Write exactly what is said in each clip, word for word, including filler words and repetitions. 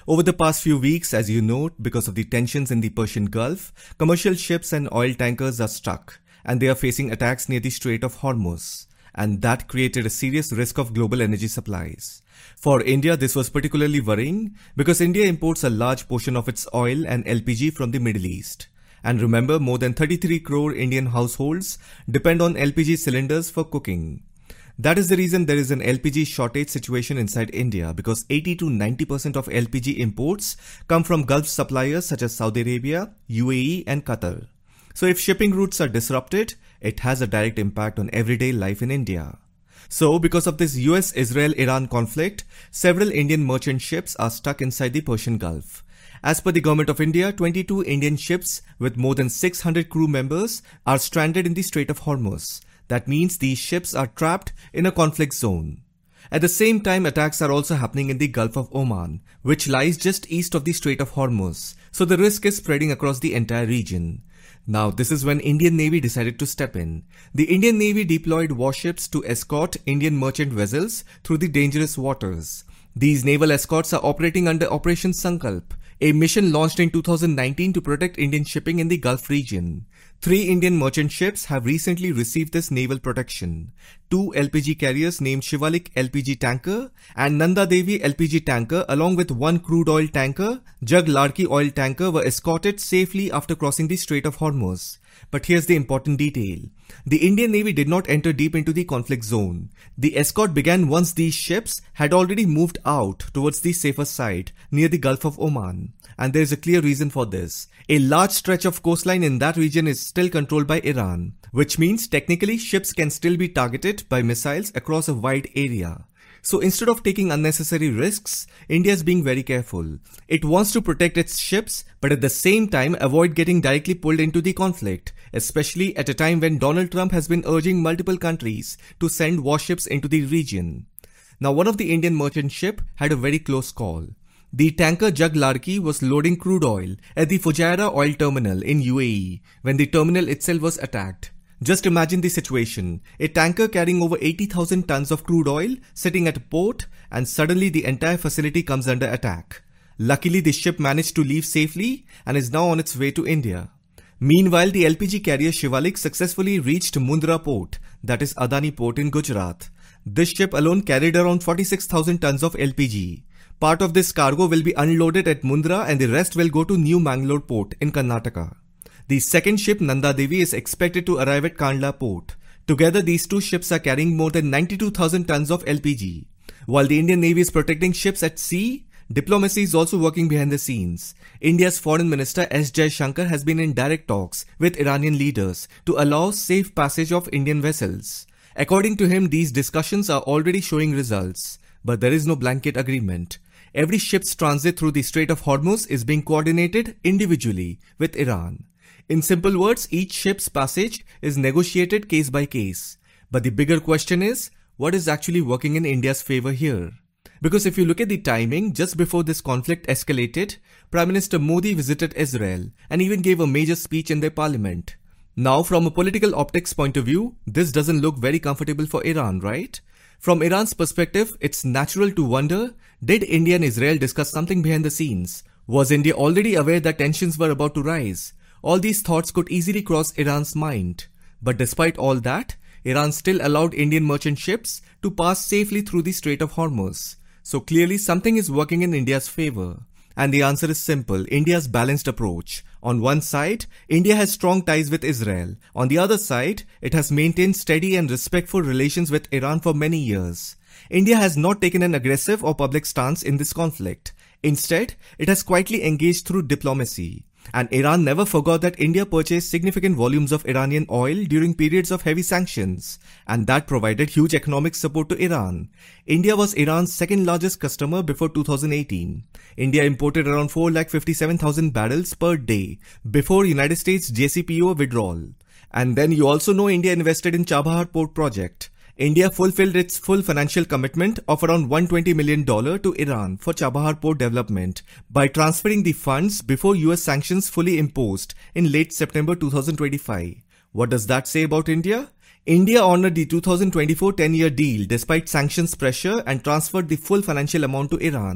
Over the past few weeks, as you know, because of the tensions in the Persian Gulf, commercial ships and oil tankers are stuck, and they are facing attacks near the Strait of Hormuz. And that created a serious risk of global energy supplies. For India, this was particularly worrying because India imports a large portion of its oil and L P G from the Middle East. And remember, more than thirty-three crore Indian households depend on L P G cylinders for cooking. That is the reason there is an L P G shortage situation inside India, because eighty to ninety percent of L P G imports come from Gulf suppliers such as Saudi Arabia, U A E and Qatar. So if shipping routes are disrupted, it has a direct impact on everyday life in India. So because of this U S Israel Iran conflict, several Indian merchant ships are stuck inside the Persian Gulf. As per the Government of India, twenty-two Indian ships with more than six hundred crew members are stranded in the Strait of Hormuz. That means these ships are trapped in a conflict zone. At the same time, attacks are also happening in the Gulf of Oman, which lies just east of the Strait of Hormuz. So the risk is spreading across the entire region. Now, this is when Indian Navy decided to step in. The Indian Navy deployed warships to escort Indian merchant vessels through the dangerous waters. These naval escorts are operating under Operation Sankalp, a mission launched in two thousand nineteen to protect Indian shipping in the Gulf region. Three Indian merchant ships have recently received this naval protection. Two L P G carriers named Shivalik L P G tanker and Nanda Devi L P G tanker along with one crude oil tanker, Jag Ladki oil tanker were escorted safely after crossing the Strait of Hormuz. But here's the important detail. The Indian Navy did not enter deep into the conflict zone. The escort began once these ships had already moved out towards the safer side near the Gulf of Oman. And there is a clear reason for this. A large stretch of coastline in that region is still controlled by Iran, which means technically ships can still be targeted by missiles across a wide area. So instead of taking unnecessary risks, India is being very careful. It wants to protect its ships, but at the same time avoid getting directly pulled into the conflict, especially at a time when Donald Trump has been urging multiple countries to send warships into the region. Now, one of the Indian merchant ship had a very close call. The tanker Jag Ladki was loading crude oil at the Fujairah oil terminal in U A E when the terminal itself was attacked. Just imagine the situation. A tanker carrying over eighty thousand tons of crude oil sitting at a port, and suddenly the entire facility comes under attack. Luckily, the ship managed to leave safely and is now on its way to India. Meanwhile, the L P G carrier Shivalik successfully reached Mundra port, that is Adani port in Gujarat. This ship alone carried around forty-six thousand tons of L P G. Part of this cargo will be unloaded at Mundra and the rest will go to New Mangalore port in Karnataka. The second ship, Nanda Devi, is expected to arrive at Kandla port. Together, these two ships are carrying more than ninety-two thousand tons of L P G. While the Indian Navy is protecting ships at sea, diplomacy is also working behind the scenes. India's Foreign Minister S. Jaishankar has been in direct talks with Iranian leaders to allow safe passage of Indian vessels. According to him, these discussions are already showing results. But there is no blanket agreement. Every ship's transit through the Strait of Hormuz is being coordinated individually with Iran. In simple words, each ship's passage is negotiated case by case. But the bigger question is, what is actually working in India's favor here? Because if you look at the timing, just before this conflict escalated, Prime Minister Modi visited Israel and even gave a major speech in their parliament. Now, from a political optics point of view, this doesn't look very comfortable for Iran, right? From Iran's perspective, it's natural to wonder, did India and Israel discuss something behind the scenes? Was India already aware that tensions were about to rise? All these thoughts could easily cross Iran's mind. But despite all that, Iran still allowed Indian merchant ships to pass safely through the Strait of Hormuz. So clearly something is working in India's favor. And the answer is simple, India's balanced approach. On one side, India has strong ties with Israel. On the other side, it has maintained steady and respectful relations with Iran for many years. India has not taken an aggressive or public stance in this conflict. Instead, it has quietly engaged through diplomacy. And Iran never forgot that India purchased significant volumes of Iranian oil during periods of heavy sanctions, and that provided huge economic support to Iran. India was Iran's second largest customer before two thousand eighteen. India imported around four lakh fifty-seven thousand barrels per day before United States J C P O A withdrawal. And then you also know India invested in Chabahar Port project. India fulfilled its full financial commitment of around one hundred twenty million dollars to Iran for Chabahar port development by transferring the funds before U S sanctions fully imposed in late September two thousand twenty-five. What does that say about India? India honored the two thousand twenty-four ten-year deal despite sanctions pressure and transferred the full financial amount to Iran.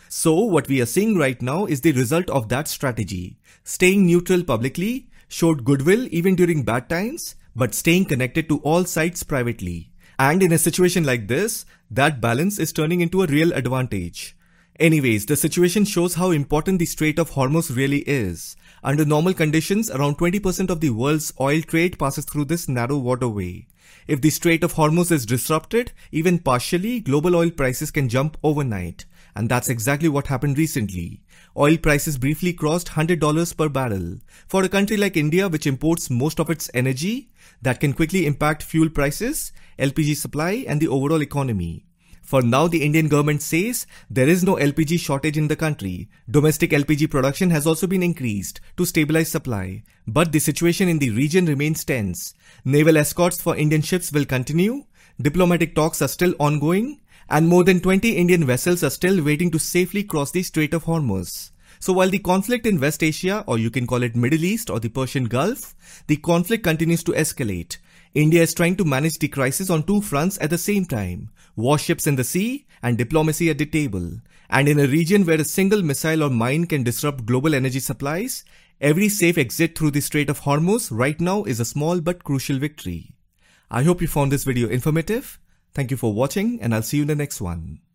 So what we are seeing right now is the result of that strategy. Staying neutral publicly, showed goodwill even during bad times, but staying connected to all sides privately. And in a situation like this, that balance is turning into a real advantage. Anyways, the situation shows how important the Strait of Hormuz really is. Under normal conditions, around twenty percent of the world's oil trade passes through this narrow waterway. If the Strait of Hormuz is disrupted, even partially, global oil prices can jump overnight. And that's exactly what happened recently. Oil prices briefly crossed one hundred dollars per barrel. For a country like India, which imports most of its energy, that can quickly impact fuel prices, L P G supply, and the overall economy. For now, the Indian government says there is no L P G shortage in the country. Domestic L P G production has also been increased to stabilize supply. But the situation in the region remains tense. Naval escorts for Indian ships will continue. Diplomatic talks are still ongoing. And more than twenty Indian vessels are still waiting to safely cross the Strait of Hormuz. So while the conflict in West Asia, or you can call it Middle East or the Persian Gulf, the conflict continues to escalate. India is trying to manage the crisis on two fronts at the same time. Warships in the sea and diplomacy at the table. And in a region where a single missile or mine can disrupt global energy supplies, every safe exit through the Strait of Hormuz right now is a small but crucial victory. I hope you found this video informative. Thank you for watching, and I'll see you in the next one.